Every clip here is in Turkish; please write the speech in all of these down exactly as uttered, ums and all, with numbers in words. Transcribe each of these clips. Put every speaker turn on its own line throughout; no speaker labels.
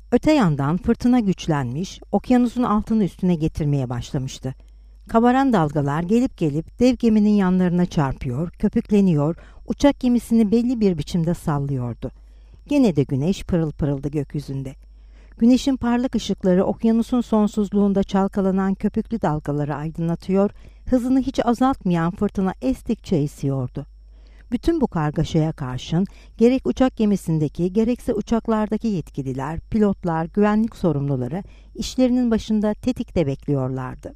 Öte yandan fırtına güçlenmiş, okyanusun altını üstüne getirmeye başlamıştı. Kabaran dalgalar gelip gelip dev geminin yanlarına çarpıyor, köpükleniyor, uçak gemisini belli bir biçimde sallıyordu. Gene de güneş pırıl pırıldı gökyüzünde. Güneşin parlak ışıkları okyanusun sonsuzluğunda çalkalanan köpüklü dalgaları aydınlatıyor, hızını hiç azaltmayan fırtına estikçe esiyordu. Bütün bu kargaşaya karşın gerek uçak gemisindeki gerekse uçaklardaki yetkililer, pilotlar, güvenlik sorumluları işlerinin başında tetikte bekliyorlardı.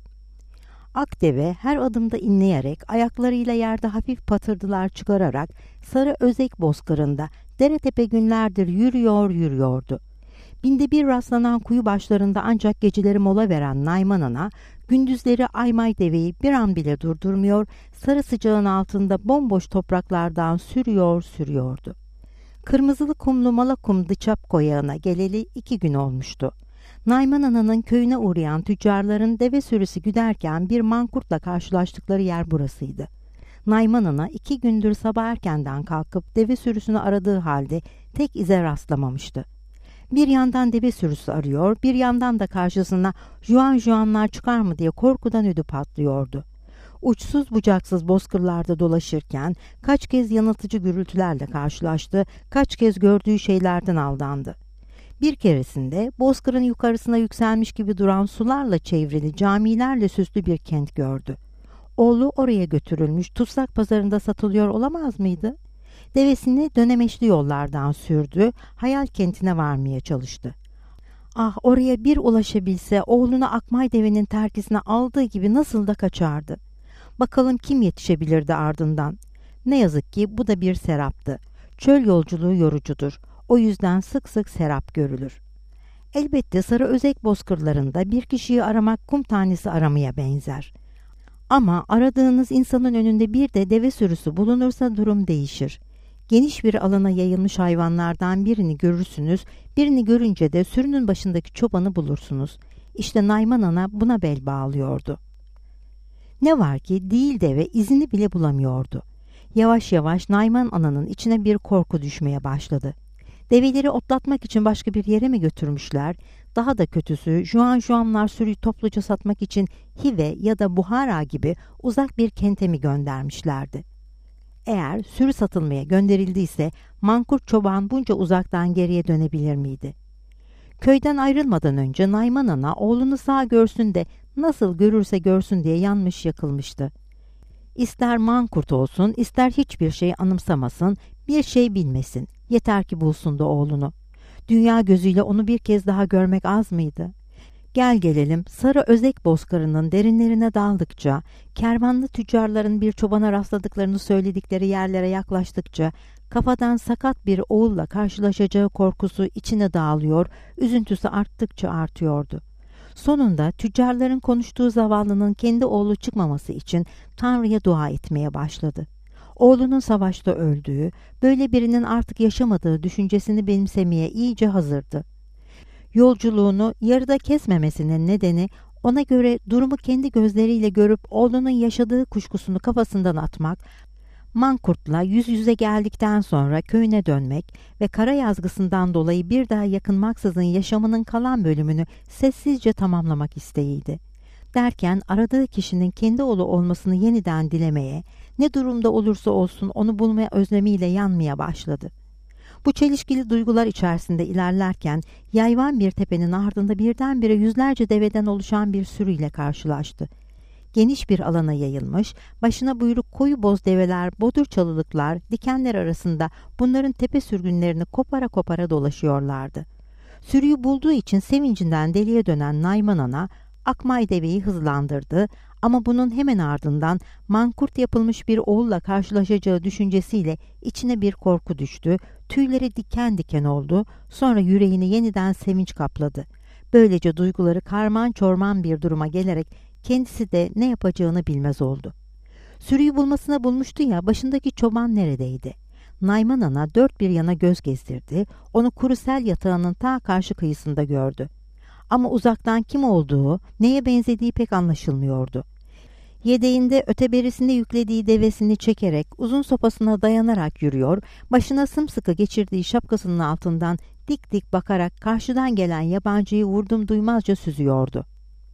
Akdeve her adımda inleyerek, ayaklarıyla yerde hafif patırdılar çıkararak sarı özek bozkırında dere tepe günlerdir yürüyor yürüyordu. Binde bir rastlanan kuyu başlarında ancak geceleri mola veren Nayman Ana, gündüzleri Aymay deveyi bir an bile durdurmuyor, sarı sıcağın altında bomboş topraklardan sürüyor sürüyordu. Kırmızılı kumlu Malakum Dıçap koyağına geleli iki gün olmuştu. Nayman Ana'nın köyüne uğrayan tüccarların deve sürüsü güderken bir mankurtla karşılaştıkları yer burasıydı. Nayman Ana iki gündür sabah erkenden kalkıp deve sürüsünü aradığı halde tek ize rastlamamıştı. Bir yandan deve sürüsü arıyor, bir yandan da karşısına juan juanlar çıkar mı diye korkudan ödü patlıyordu. Uçsuz bucaksız bozkırlarda dolaşırken kaç kez yanıltıcı gürültülerle karşılaştı, kaç kez gördüğü şeylerden aldandı. Bir keresinde bozkırın yukarısına yükselmiş gibi duran sularla çevrili camilerle süslü bir kent gördü. Oğlu oraya götürülmüş, tutsak pazarında satılıyor olamaz mıydı? Devesini dönemeçli yollardan sürdü, hayal kentine varmaya çalıştı. Ah, oraya bir ulaşabilse oğlunu Akmay devenin terkisine aldığı gibi nasıl da kaçardı. Bakalım kim yetişebilirdi ardından. Ne yazık ki bu da bir seraptı. Çöl yolculuğu yorucudur. O yüzden sık sık serap görülür. Elbette sarı özek bozkırlarında bir kişiyi aramak kum tanesi aramaya benzer. Ama aradığınız insanın önünde bir de deve sürüsü bulunursa durum değişir. Geniş bir alana yayılmış hayvanlardan birini görürsünüz, birini görünce de sürünün başındaki çobanı bulursunuz. İşte Nayman Ana buna bel bağlıyordu. Ne var ki değil deve izini bile bulamıyordu. Yavaş yavaş Nayman Ana'nın içine bir korku düşmeye başladı. Develeri otlatmak için başka bir yere mi götürmüşler? Daha da kötüsü juan juanlar sürüyü topluca satmak için Hive ya da Buhara gibi uzak bir kente mi göndermişlerdi? Eğer sürü satılmaya gönderildiyse mankurt çoban bunca uzaktan geriye dönebilir miydi? Köyden ayrılmadan önce Nayman Ana oğlunu sağ görsün de nasıl görürse görsün diye yanmış yakılmıştı. İster mankurt olsun, ister hiçbir şey anımsamasın, bir şey bilmesin. Yeter ki bulsun da oğlunu. Dünya gözüyle onu bir kez daha görmek az mıydı? Gel gelelim sarı özek bozkırının derinlerine daldıkça, kervanlı tüccarların bir çobana rastladıklarını söyledikleri yerlere yaklaştıkça, kafadan sakat bir oğulla karşılaşacağı korkusu içine dağılıyor, üzüntüsü arttıkça artıyordu. Sonunda tüccarların konuştuğu zavallının kendi oğlu çıkmaması için Tanrı'ya dua etmeye başladı. Oğlunun savaşta öldüğü, böyle birinin artık yaşamadığı düşüncesini benimsemeye iyice hazırdı. Yolculuğunu yarıda kesmemesinin nedeni ona göre durumu kendi gözleriyle görüp oğlunun yaşadığı kuşkusunu kafasından atmak, mankurtla yüz yüze geldikten sonra köyüne dönmek ve kara yazgısından dolayı bir daha yakınmaksızın yaşamının kalan bölümünü sessizce tamamlamak isteğiydi. Derken aradığı kişinin kendi oğlu olmasını yeniden dilemeye, ne durumda olursa olsun onu bulmaya özlemiyle yanmaya başladı. Bu çelişkili duygular içerisinde ilerlerken yayvan bir tepenin ardında birdenbire yüzlerce deveden oluşan bir sürüyle karşılaştı. Geniş bir alana yayılmış, başına buyruk koyu boz develer, bodur çalılıklar, dikenler arasında bunların tepe sürgünlerini kopara kopara dolaşıyorlardı. Sürüyü bulduğu için sevincinden deliye dönen Nayman Ana, Akmay deveyi hızlandırdı ama bunun hemen ardından mankurt yapılmış bir oğulla karşılaşacağı düşüncesiyle içine bir korku düştü, tüyleri diken diken oldu, sonra yüreğini yeniden sevinç kapladı. Böylece duyguları karman çorman bir duruma gelerek kendisi de ne yapacağını bilmez oldu. Sürüyü bulmasına bulmuştu ya, başındaki çoban neredeydi? Nayman Ana dört bir yana göz gezdirdi, onu Kurusel yatağının ta karşı kıyısında gördü. Ama uzaktan kim olduğu, neye benzediği pek anlaşılmıyordu. Yedeğinde öteberisine yüklediği devesini çekerek uzun sopasına dayanarak yürüyor, başına sımsıkı geçirdiği şapkasının altından dik dik bakarak karşıdan gelen yabancıyı vurdum duymazca süzüyordu.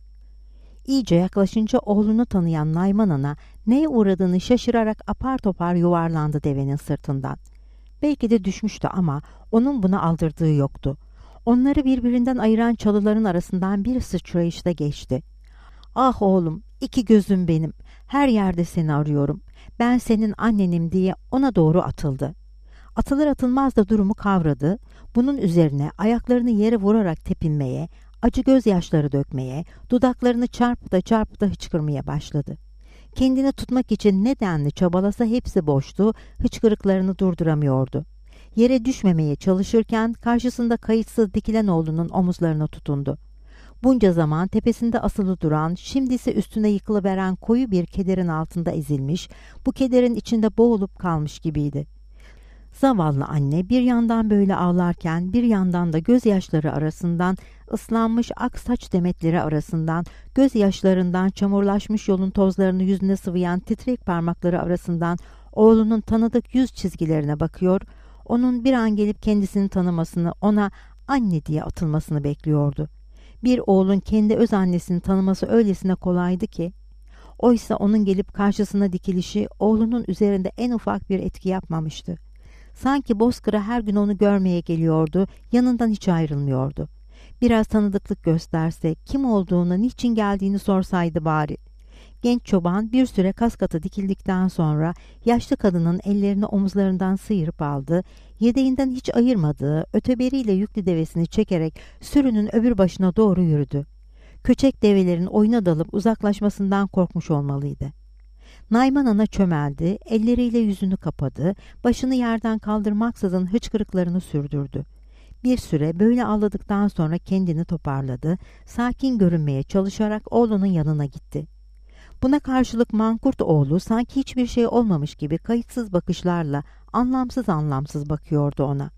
İyice yaklaşınca oğlunu tanıyan Nayman Ana neye uğradığını şaşırarak apar topar yuvarlandı devenin sırtından. Belki de düşmüştü ama onun buna aldırdığı yoktu. Onları birbirinden ayıran çalıların arasından bir sıçrayışta geçti. "Ah oğlum, iki gözüm benim, her yerde seni arıyorum. Ben senin annenim" diye ona doğru atıldı. Atılır atılmaz da durumu kavradı. Bunun üzerine ayaklarını yere vurarak tepinmeye, acı gözyaşları dökmeye, dudaklarını çarpıda çarpıda hıçkırmaya başladı. Kendini tutmak için ne denli çabalasa hepsi boştu, hıçkırıklarını durduramıyordu. Yere düşmemeye çalışırken karşısında kayıtsız dikilen oğlunun omuzlarına tutundu. Bunca zaman tepesinde asılı duran, şimdi ise üstüne yıkılıveren koyu bir kederin altında ezilmiş, bu kederin içinde boğulup kalmış gibiydi. Zavallı anne bir yandan böyle ağlarken bir yandan da gözyaşları arasından, ıslanmış ak saç demetleri arasından, gözyaşlarından çamurlaşmış yolun tozlarını yüzüne sıvayan titrek parmakları arasından oğlunun tanıdık yüz çizgilerine bakıyor, onun bir an gelip kendisini tanımasını, ona anne diye atılmasını bekliyordu. Bir oğlun kendi öz annesini tanıması öylesine kolaydı ki, oysa onun gelip karşısına dikilişi oğlunun üzerinde en ufak bir etki yapmamıştı. Sanki bozkıra her gün onu görmeye geliyordu, yanından hiç ayrılmıyordu. Biraz tanıdıklık gösterse, kim olduğunu, niçin geldiğini sorsaydı bari. Genç çoban bir süre kaskatı dikildikten sonra yaşlı kadının ellerini omuzlarından sıyırıp aldı, yedeğinden hiç ayırmadığı öteberiyle yüklü devesini çekerek sürünün öbür başına doğru yürüdü. Köçek develerin oyuna dalıp uzaklaşmasından korkmuş olmalıydı. Nayman Ana çömeldi, elleriyle yüzünü kapadı, başını yerden kaldırmaksızın hıçkırıklarını sürdürdü. Bir süre böyle ağladıktan sonra kendini toparladı, sakin görünmeye çalışarak oğlunun yanına gitti. Buna karşılık Mankurt oğlu sanki hiçbir şey olmamış gibi kayıtsız bakışlarla anlamsız anlamsız bakıyordu ona.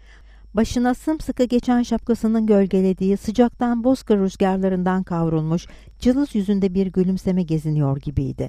Başına sımsıkı geçen şapkasının gölgelediği sıcaktan bozkır rüzgarlarından kavrulmuş cılız yüzünde bir gülümseme geziniyor gibiydi.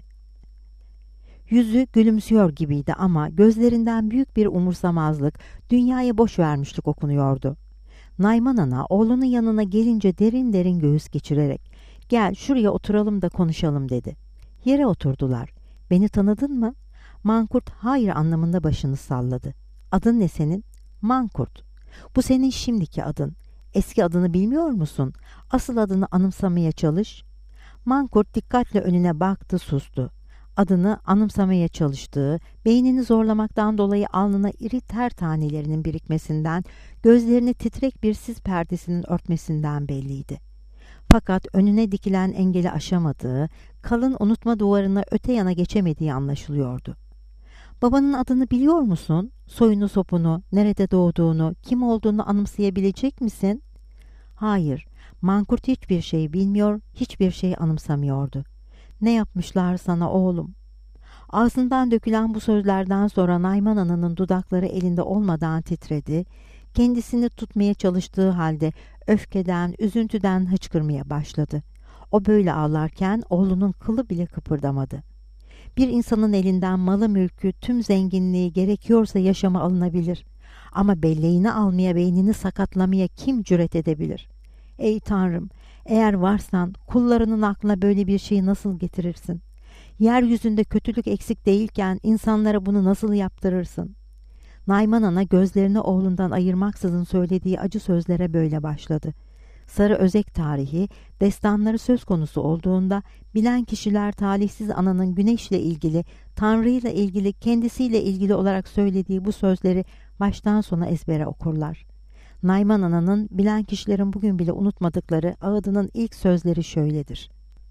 Yüzü gülümsüyor gibiydi ama gözlerinden büyük bir umursamazlık, dünyaya boş vermişlik okunuyordu. Nayman Ana oğlunun yanına gelince derin derin göğüs geçirerek "Gel şuraya oturalım da konuşalım" dedi. Yere oturdular. "Beni tanıdın mı?" Mankurt hayır anlamında başını salladı. "Adın ne senin?" "Mankurt." "Bu senin şimdiki adın. Eski adını bilmiyor musun? Asıl adını anımsamaya çalış." Mankurt dikkatle önüne baktı, sustu. Adını anımsamaya çalıştığı, beynini zorlamaktan dolayı alnına iri ter tanelerinin birikmesinden, gözlerini titrek bir sis perdesinin örtmesinden belliydi. Fakat önüne dikilen engeli aşamadığı, kalın unutma duvarına öte yana geçemediği anlaşılıyordu. "Babanın adını biliyor musun? Soyunu sopunu, nerede doğduğunu, kim olduğunu anımsayabilecek misin?" Hayır, Mankurt hiçbir şey bilmiyor, hiçbir şey anımsamıyordu. "Ne yapmışlar sana oğlum?" Ağzından dökülen bu sözlerden sonra Nayman Ana'nın dudakları elinde olmadan titredi. Kendisini tutmaya çalıştığı halde öfkeden, üzüntüden hıçkırmaya başladı. O böyle ağlarken oğlunun kılı bile kıpırdamadı. Bir insanın elinden malı mülkü, tüm zenginliği gerekiyorsa yaşama alınabilir. Ama belleğini almaya, beynini sakatlamaya kim cüret edebilir? Ey Tanrım! Eğer varsan kullarının aklına böyle bir şeyi nasıl getirirsin? Yeryüzünde kötülük eksik değilken insanlara bunu nasıl yaptırırsın? Nayman Ana gözlerini oğlundan ayırmaksızın söylediği acı sözlere böyle başladı. Sarı Özek tarihi, destanları söz konusu olduğunda bilen kişiler talihsiz ananın güneşle ilgili, Tanrı'yla ilgili, kendisiyle ilgili olarak söylediği bu sözleri baştan sona ezbere okurlar. Nayman Ana'nın bilen kişilerin bugün bile unutmadıkları ağıdının ilk sözleri şöyledir.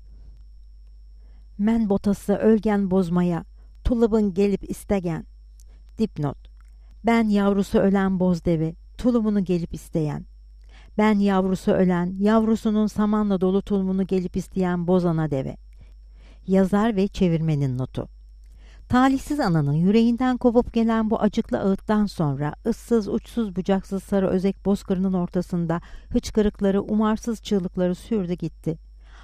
"Men botası ölgen bozmaya, tulubun gelip istegen." Dipnot: "Ben yavrusu ölen bozdeve, tulumunu gelip isteyen." Ben yavrusu ölen, yavrusunun samanla dolu tulumunu gelip isteyen bozana deve. Yazar ve çevirmenin notu. Talihsiz ananın yüreğinden kopup gelen bu acıklı ağıttan sonra ıssız uçsuz bucaksız Sarı Özek bozkırının ortasında hıçkırıkları, umarsız çığlıkları sürdü gitti.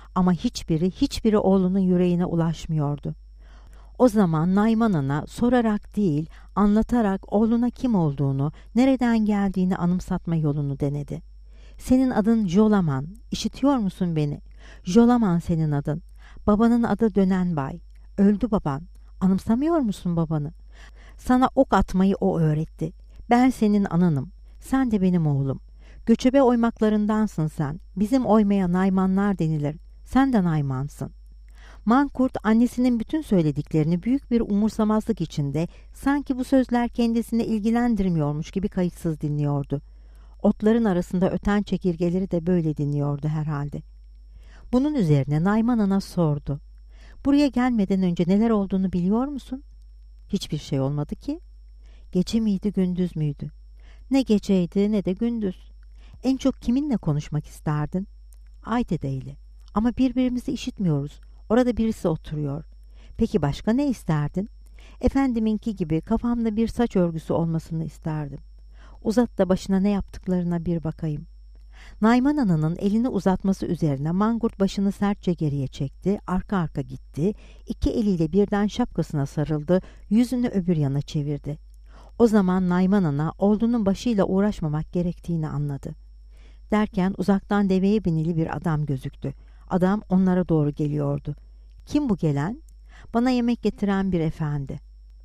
Ama hiçbiri, hiçbiri oğlunun yüreğine ulaşmıyordu. O zaman Nayman Ana sorarak değil, anlatarak oğluna kim olduğunu, nereden geldiğini anımsatma yolunu denedi. Senin adın Jolaman, işitiyor musun beni? Jolaman senin adın. Babanın adı Dönenbay. Öldü baban. Anımsamıyor musun babanı? Sana ok atmayı o öğretti. Ben senin ananım. Sen de benim oğlum. Göçebe oymaklarındansın sen. Bizim oymaya Naymanlar denilir. Sen de Naymansın. Mankurt annesinin bütün söylediklerini büyük bir umursamazlık içinde, sanki bu sözler kendisini ilgilendirmiyormuş gibi kayıtsız dinliyordu. Otların arasında öten çekirgeleri de böyle dinliyordu herhalde. Bunun üzerine Nayman Ana sordu. Buraya gelmeden önce neler olduğunu biliyor musun? Hiçbir şey olmadı ki. Gece miydi, gündüz müydü? Ne geceydi ne de gündüz. En çok kiminle konuşmak isterdin? Aydede'yle. Ama birbirimizi işitmiyoruz. Orada birisi oturuyor. Peki başka ne isterdin? Efendiminki gibi kafamda bir saç örgüsü olmasını isterdim. Uzat da başına ne yaptıklarına bir bakayım. Nayman Ana'nın elini uzatması üzerine Mangurt başını sertçe geriye çekti, arka arka gitti, iki eliyle birden şapkasına sarıldı, yüzünü öbür yana çevirdi. O zaman Nayman Ana oğlunun başıyla uğraşmamak gerektiğini anladı. Derken uzaktan deveye binili bir adam gözüktü. Adam onlara doğru geliyordu. Kim bu gelen? Bana yemek getiren bir efendi.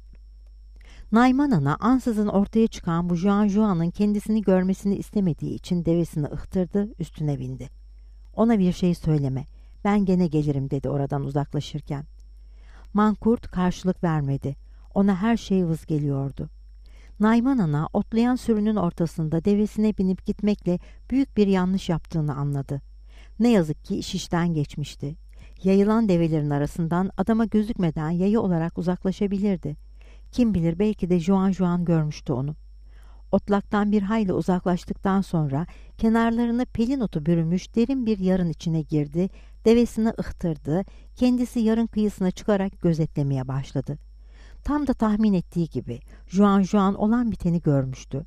Nayman Ana ansızın ortaya çıkan bu Juan Juan'ın kendisini görmesini istemediği için devesini ıhtırdı, üstüne bindi. Ona bir şey söyleme, ben gene gelirim dedi oradan uzaklaşırken. Mankurt karşılık vermedi. Ona her şey vız geliyordu. Nayman Ana otlayan sürünün ortasında devesine binip gitmekle büyük bir yanlış yaptığını anladı. Ne yazık ki iş işten geçmişti. Yayılan develerin arasından adama gözükmeden yayı olarak uzaklaşabilirdi. Kim bilir belki de Juan Juan görmüştü onu. Otlaktan bir hayli uzaklaştıktan sonra kenarlarını pelin otu bürümüş derin bir yarın içine girdi, devesini ıhtırdı, kendisi yarın kıyısına çıkarak gözetlemeye başladı. Tam da tahmin ettiği gibi Juan Juan olan biteni görmüştü.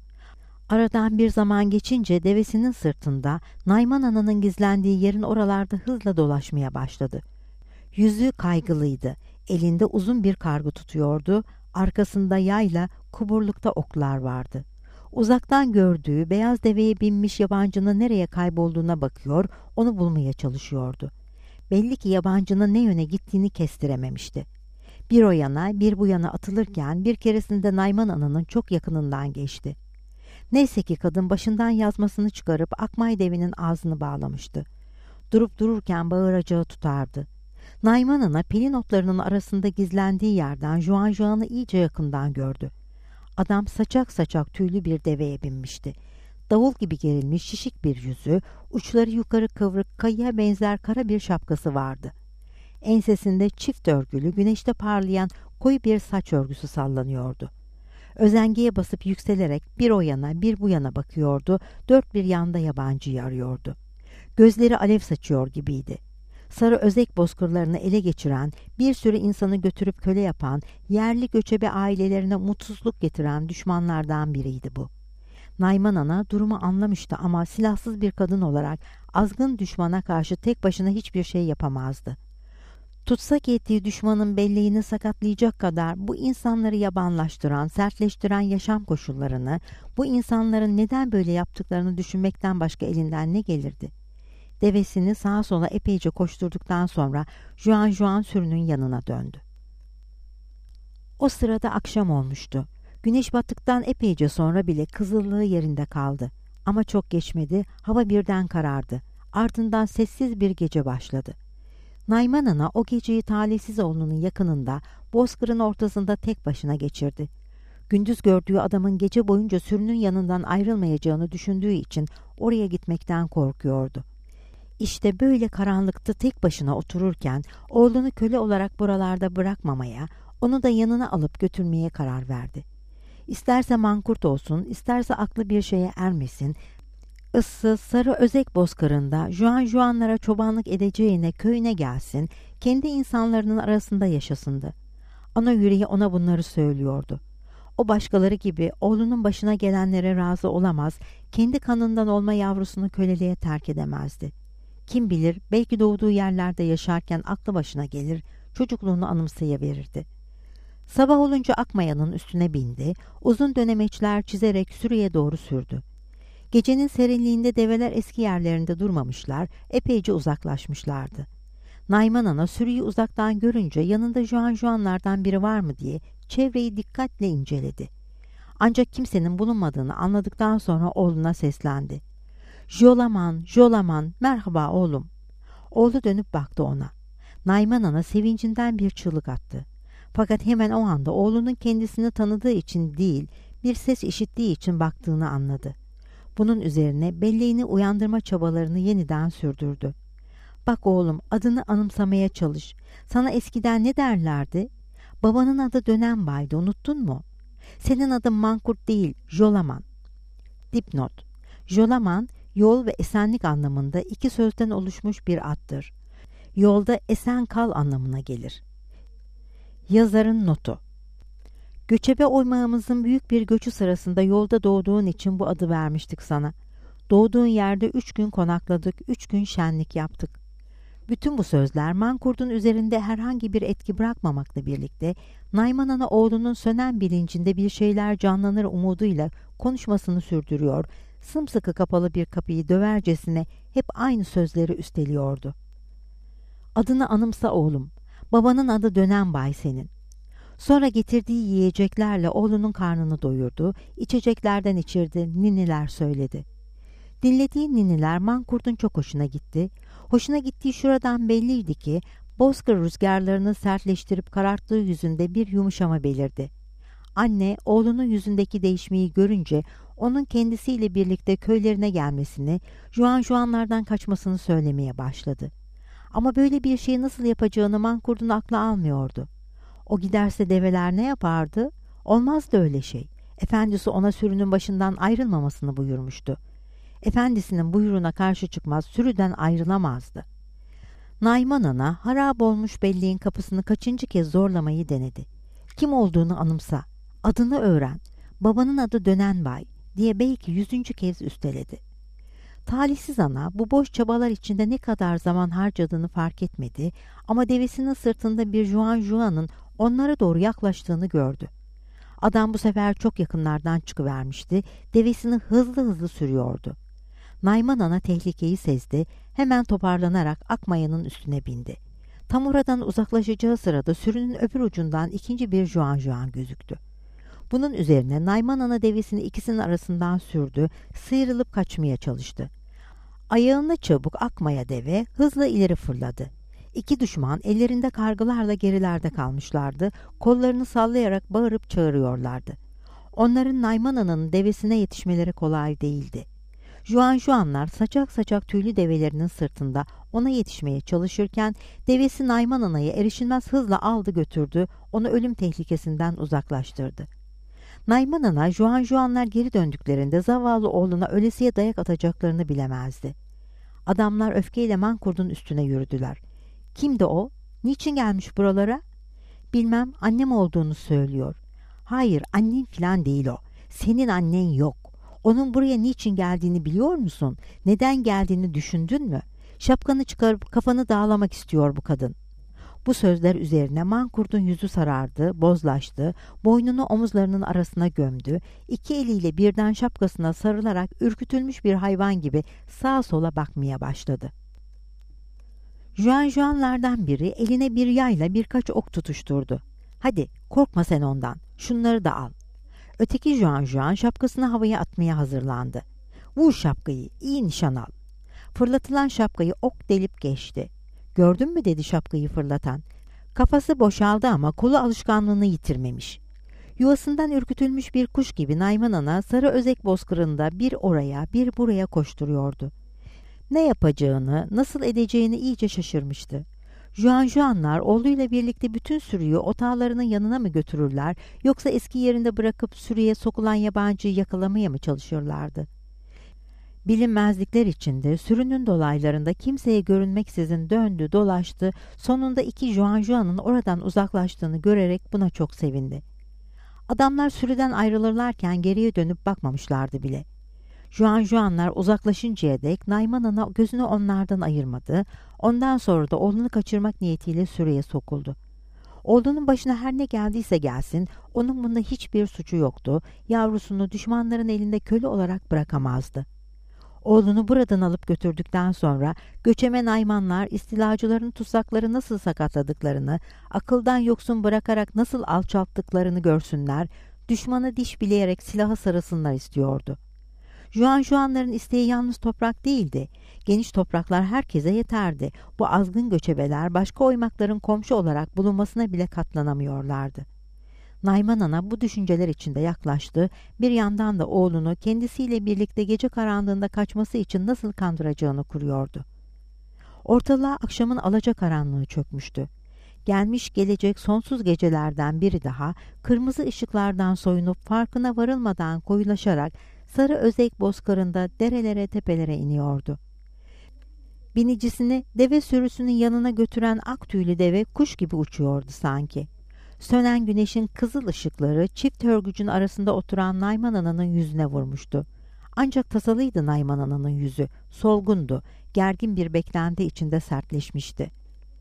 Aradan bir zaman geçince devesinin sırtında Nayman Ana'nın gizlendiği yerin oralarda hızla dolaşmaya başladı. Yüzü kaygılıydı, elinde uzun bir kargı tutuyordu, arkasında yayla, kuburlukta oklar vardı. Uzaktan gördüğü beyaz deveye binmiş yabancının nereye kaybolduğuna bakıyor, onu bulmaya çalışıyordu. Belli ki yabancının ne yöne gittiğini kestirememişti. Bir o yana bir bu yana atılırken bir keresinde Nayman Ana'nın çok yakınından geçti. Neyse ki kadın başından yazmasını çıkarıp Akmay devinin ağzını bağlamıştı. Durup dururken bağıracağı tutardı. Nayman Ana pelin otlarının arasında gizlendiği yerden Juan Juan'ı iyice yakından gördü. Adam saçak saçak tüylü bir deveye binmişti. Davul gibi gerilmiş şişik bir yüzü, uçları yukarı kıvrık kayıya benzer kara bir şapkası vardı. Ensesinde çift örgülü güneşte parlayan koyu bir saç örgüsü sallanıyordu. Özengiye basıp yükselerek bir o yana bir bu yana bakıyordu, dört bir yanda yabancıyı arıyordu. Gözleri alev saçıyor gibiydi. Sarı özek bozkırlarını ele geçiren, bir sürü insanı götürüp köle yapan, yerli göçebe ailelerine mutsuzluk getiren düşmanlardan biriydi bu. Nayman Ana durumu anlamıştı ama silahsız bir kadın olarak azgın düşmana karşı tek başına hiçbir şey yapamazdı. Tutsak ettiği düşmanın belleğini sakatlayacak kadar bu insanları yabanlaştıran, sertleştiren yaşam koşullarını, bu insanların neden böyle yaptıklarını düşünmekten başka elinden ne gelirdi? Devesini sağa sola epeyce koşturduktan sonra Juan Juan sürünün yanına döndü. O sırada akşam olmuştu. Güneş battıktan epeyce sonra bile kızıllığı yerinde kaldı. Ama çok geçmedi, hava birden karardı. Ardından sessiz bir gece başladı. Nayman Ana o geceyi talihsiz oğlunun yakınında, bozkırın ortasında tek başına geçirdi. Gündüz gördüğü adamın gece boyunca sürünün yanından ayrılmayacağını düşündüğü için oraya gitmekten korkuyordu. İşte böyle karanlıkta tek başına otururken oğlunu köle olarak buralarda bırakmamaya, onu da yanına alıp götürmeye karar verdi. İsterse mankurt olsun, isterse aklı bir şeye ermesin, ıssız sarı özek bozkırında Juan Juanlara çobanlık edeceğine köyüne gelsin, kendi insanların arasında yaşasındı. Ana yüreği ona bunları söylüyordu. O başkaları gibi oğlunun başına gelenlere razı olamaz, kendi kanından olma yavrusunu köleliğe terk edemezdi. Kim bilir, belki doğduğu yerlerde yaşarken aklı başına gelir, çocukluğunu anımsayıverirdi. Sabah olunca Akmaya'nın üstüne bindi, uzun dönemeçler çizerek sürüye doğru sürdü. Gecenin serinliğinde develer eski yerlerinde durmamışlar, epeyce uzaklaşmışlardı. Nayman Ana sürüyü uzaktan görünce yanında Juan Juanlardan biri var mı diye çevreyi dikkatle inceledi. Ancak kimsenin bulunmadığını anladıktan sonra oğluna seslendi. "Jolaman, Jolaman, merhaba oğlum." Oğlu dönüp baktı ona. Nayman Ana sevincinden bir çığlık attı. Fakat hemen o anda oğlunun kendisini tanıdığı için değil, bir ses işittiği için baktığını anladı. Bunun üzerine belleğini uyandırma çabalarını yeniden sürdürdü. "Bak oğlum, adını anımsamaya çalış. Sana eskiden ne derlerdi? Babanın adı Dönenbay'dı, unuttun mu? Senin adın Mankurt değil, Jolaman." Dipnot: Jolaman, yol ve esenlik anlamında iki sözden oluşmuş bir addır. Yolda esen kal anlamına gelir. Yazarın notu: Göçebe oymağımızın büyük bir göçü sırasında yolda doğduğun için bu adı vermiştik sana. Doğduğun yerde üç gün konakladık, üç gün şenlik yaptık. Bütün bu sözler Mankurt'un üzerinde herhangi bir etki bırakmamakla birlikte Nayman Ana oğlunun sönen bilincinde bir şeyler canlanır umuduyla konuşmasını sürdürüyor, sımsıkı kapalı bir kapıyı dövercesine hep aynı sözleri üsteliyordu. "Adını anımsa oğlum, babanın adı Dönenbay senin." Sonra getirdiği yiyeceklerle oğlunun karnını doyurdu, içeceklerden içirdi, ninniler söyledi. Dinlediği ninniler Mankurt'un çok hoşuna gitti. Hoşuna gittiği şuradan belliydi ki bozkır rüzgarlarını sertleştirip kararttığı yüzünde bir yumuşama belirdi. Anne oğlunun yüzündeki değişmeyi görünce onun kendisiyle birlikte köylerine gelmesini, Juan Juanlardan kaçmasını söylemeye başladı. Ama böyle bir şeyi nasıl yapacağını Mankurt'un aklı almıyordu. O giderse develer ne yapardı? Olmazdı öyle şey. Efendisi ona sürünün başından ayrılmamasını buyurmuştu. Efendisinin buyruğuna karşı çıkmaz, sürüden ayrılamazdı. Nayman Ana harap olmuş belleğin kapısını kaçıncı kez zorlamayı denedi. Kim olduğunu anımsa, adını öğren, babanın adı Dönenbay diye belki yüzüncü kez üsteledi. Talihsiz ana bu boş çabalar içinde ne kadar zaman harcadığını fark etmedi ama devesinin sırtında bir Juan Juan'ın onlara doğru yaklaştığını gördü. Adam bu sefer çok yakınlardan çıkıvermişti, devesini hızlı hızlı sürüyordu. Nayman Ana tehlikeyi sezdi, hemen toparlanarak Akmaya'nın üstüne bindi. Tam oradan uzaklaşacağı sırada sürünün öbür ucundan ikinci bir Juan Juan gözüktü. Bunun üzerine Nayman Ana devesini ikisinin arasından sürdü, sıyrılıp kaçmaya çalıştı. Ayağına çabuk Akmaya deve hızla ileri fırladı. İki düşman ellerinde kargılarla gerilerde kalmışlardı, kollarını sallayarak bağırıp çağırıyorlardı. Onların Nayman Ana'nın devesine yetişmeleri kolay değildi. Juan Juanlar saçak saçak tüylü develerinin sırtında ona yetişmeye çalışırken devesi Nayman Ana'yı erişilmez hızla aldı götürdü, onu ölüm tehlikesinden uzaklaştırdı. Nayman Ana, Juan Juanlar geri döndüklerinde zavallı oğluna ölesiye dayak atacaklarını bilemezdi. Adamlar öfkeyle Mankurt'un üstüne yürüdüler. Kimdi o? Niçin gelmiş buralara? Bilmem, annem olduğunu söylüyor. Hayır, annen filan değil o. Senin annen yok. Onun buraya niçin geldiğini biliyor musun? Neden geldiğini düşündün mü? Şapkanı çıkarıp kafanı dağlamak istiyor bu kadın. Bu sözler üzerine Mankurt'un yüzü sarardı, bozlaştı, boynunu omuzlarının arasına gömdü, iki eliyle birden şapkasına sarılarak ürkütülmüş bir hayvan gibi sağa sola bakmaya başladı. Juan Juanlardan biri eline bir yayla birkaç ok tutuşturdu. "Hadi, korkma sen ondan, şunları da al." Öteki Juan Juan şapkasını havaya atmaya hazırlandı. "Vur şapkayı, iyi nişan al." Fırlatılan şapkayı ok delip geçti. "Gördün mü?" dedi şapkayı fırlatan. Kafası boşaldı ama kolu alışkanlığını yitirmemiş. Yuvasından ürkütülmüş bir kuş gibi Nayman Ana sarı özek bozkırında bir oraya bir buraya koşturuyordu. Ne yapacağını, nasıl edeceğini iyice şaşırmıştı. Juan Juanlar oğluyla birlikte bütün sürüyü otağlarının yanına mı götürürler, yoksa eski yerinde bırakıp sürüye sokulan yabancıyı yakalamaya mı çalışırlardı? Bilinmezlikler içinde sürünün dolaylarında kimseye görünmeksizin döndü dolaştı, sonunda iki Juan Juan'ın oradan uzaklaştığını görerek buna çok sevindi. Adamlar sürüden ayrılırlarken geriye dönüp bakmamışlardı bile. Juan Juanlar uzaklaşıncaya dek Nayman Ana gözünü onlardan ayırmadı. Ondan sonra da oğlunu kaçırmak niyetiyle sürüye sokuldu. Oğlunun başına her ne geldiyse gelsin, onun bunda hiçbir suçu yoktu. Yavrusunu düşmanların elinde köle olarak bırakamazdı. Oğlunu buradan alıp götürdükten sonra göçebe Naymanlar istilacıların tuzakları nasıl sakatladıklarını, akıldan yoksun bırakarak nasıl alçalttıklarını görsünler, düşmanı diş bileyerek silaha sarılsınlar istiyordu. Juan Juanların isteği yalnız toprak değildi. Geniş topraklar herkese yeterdi. Bu azgın göçebeler başka oymakların komşu olarak bulunmasına bile katlanamıyorlardı. Nayman Ana bu düşünceler içinde yaklaştı. Bir yandan da oğlunu kendisiyle birlikte gece karanlığında kaçması için nasıl kandıracağını kuruyordu. Ortalığa akşamın alacakaranlığı çökmüştü. Gelmiş gelecek sonsuz gecelerden biri daha kırmızı ışıklardan soyunup farkına varılmadan koyulaşarak sarı özek bozkırında derelere tepelere iniyordu. Binicisini deve sürüsünün yanına götüren ak tüylü deve kuş gibi uçuyordu sanki. Sönen güneşin kızıl ışıkları çift hörgücün arasında oturan Nayman Ana'nın yüzüne vurmuştu. Ancak tasalıydı Nayman Ana'nın yüzü, solgundu, gergin bir beklenti içinde sertleşmişti.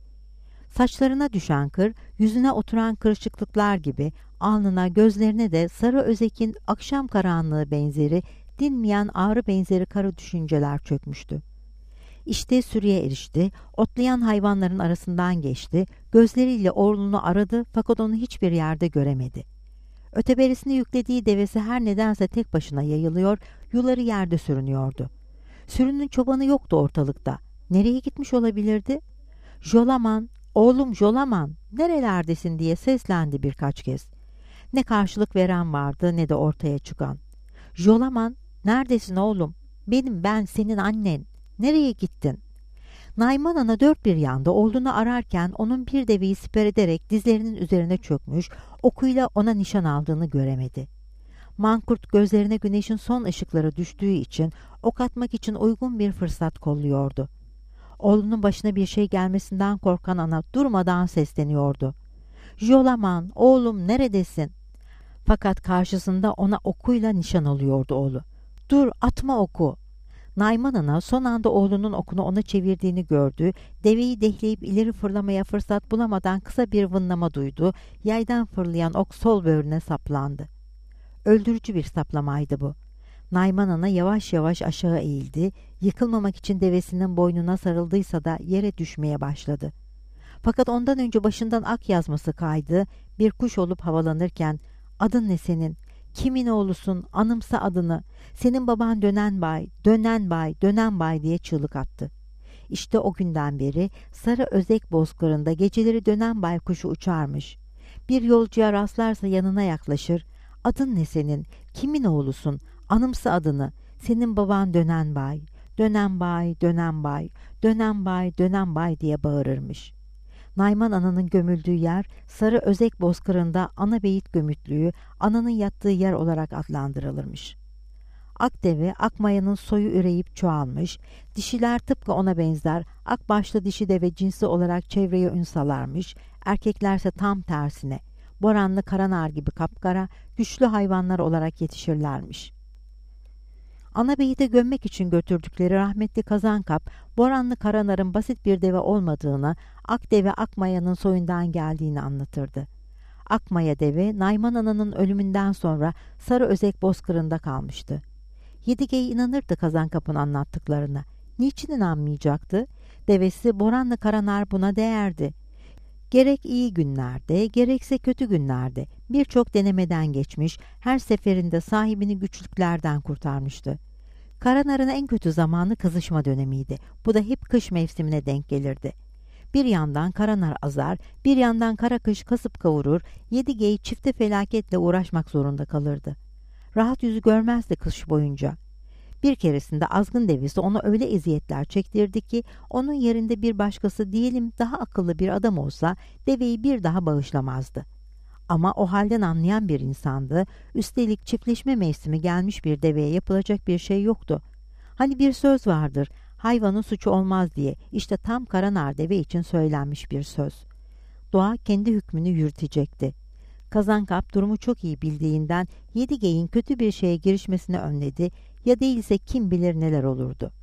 Saçlarına düşen kır, yüzüne oturan kırışıklıklar gibi alnına, gözlerine de sarı özekin akşam karanlığı benzeri, dinmeyen ağrı benzeri kara düşünceler çökmüştü. İşte sürüye erişti, otlayan hayvanların arasından geçti, gözleriyle oğlunu aradı fakat onu hiçbir yerde göremedi. Öteberisine yüklediği devesi her nedense tek başına yayılıyor, yuları yerde sürünüyordu. Sürünün çobanı yoktu ortalıkta. Nereye gitmiş olabilirdi? Jolaman, oğlum Jolaman, nerelerdesin diye seslendi birkaç kez. Ne karşılık veren vardı ne de ortaya çıkan. Jolaman, neredesin oğlum? Benim, ben senin annen. Nereye gittin? Nayman Ana dört bir yanda oğlunu ararken onun bir deveyi siper ederek dizlerinin üzerine çökmüş, okuyla ona nişan aldığını göremedi. Mankurt gözlerine güneşin son ışıkları düştüğü için ok atmak için uygun bir fırsat kolluyordu. Oğlunun başına bir şey gelmesinden korkan ana durmadan sesleniyordu. Jolaman, oğlum neredesin? Fakat karşısında ona okuyla nişan alıyordu oğlu. Dur, atma oku. Nayman Ana son anda oğlunun okunu ona çevirdiğini gördü. Deveyi dehleyip ileri fırlamaya fırsat bulamadan kısa bir vınlama duydu. Yaydan fırlayan ok sol böğrüne saplandı. Öldürücü bir saplamaydı bu. Nayman Ana yavaş yavaş aşağı eğildi. Yıkılmamak için devesinin boynuna sarıldıysa da yere düşmeye başladı. Fakat ondan önce başından ak yazması kaydı. Bir kuş olup havalanırken "Adın ne senin? Kimin oğlusun? Anımsa adını. Senin baban Dönen Bay, Dönen Bay, Dönen Bay" diye çığlık attı. İşte o günden beri sarı özek bozkırında geceleri Dönen Bay kuşu uçarmış. Bir yolcuya rastlarsa yanına yaklaşır. "Adın ne senin? Kimin oğlusun? Anımsa adını. Senin baban Dönen Bay, Dönen Bay, Dönen Bay, Dönen Bay, Dönen Bay" diye bağırırmış. Nayman Ana'nın gömüldüğü yer sarı özek bozkırında ana beyit gömütlüğü, ananın yattığı yer olarak adlandırılırmış. Akdeve, akmayanın soyu üreyip çoğalmış, dişiler tıpkı ona benzer, akbaşlı dişi deve cinsi olarak çevreye ün salarmış, erkeklerse tam tersine, boranlı karanar gibi kapkara, güçlü hayvanlar olarak yetişirlermiş. Ana beyite gömmek için götürdükleri rahmetli Kazankap, Boranlı Karanar'ın basit bir deve olmadığını, Akdeve Akmaya'nın soyundan geldiğini anlatırdı. Akmaya deve, Nayman Ana'nın ölümünden sonra sarı özek bozkırında kalmıştı. Yedigey inanırdı Kazankap'ın anlattıklarına. Niçin inanmayacaktı? Devesi Boranlı Karanar buna değerdi. Gerek iyi günlerde, gerekse kötü günlerde birçok denemeden geçmiş, her seferinde sahibini güçlüklerden kurtarmıştı. Karanar'ın en kötü zamanı kızışma dönemiydi. Bu da hep kış mevsimine denk gelirdi. Bir yandan Karanar azar, bir yandan kara kış kasıp kavurur, Yedigey çifte felaketle uğraşmak zorunda kalırdı. Rahat yüzü görmezdi kış boyunca. Bir keresinde azgın devesi ona öyle eziyetler çektirdi ki onun yerinde bir başkası, diyelim daha akıllı bir adam olsa deveyi bir daha bağışlamazdı. Ama o halden anlayan bir insandı. Üstelik çiftleşme mevsimi gelmiş bir deveye yapılacak bir şey yoktu. Hani bir söz vardır, hayvanın suçu olmaz diye, işte tam Karanar deve için söylenmiş bir söz. Doğa kendi hükmünü yürütecekti. Kazankap durumu çok iyi bildiğinden Yedigey'in kötü bir şeye girişmesini önledi. Ya değilse kim bilir neler olurdu.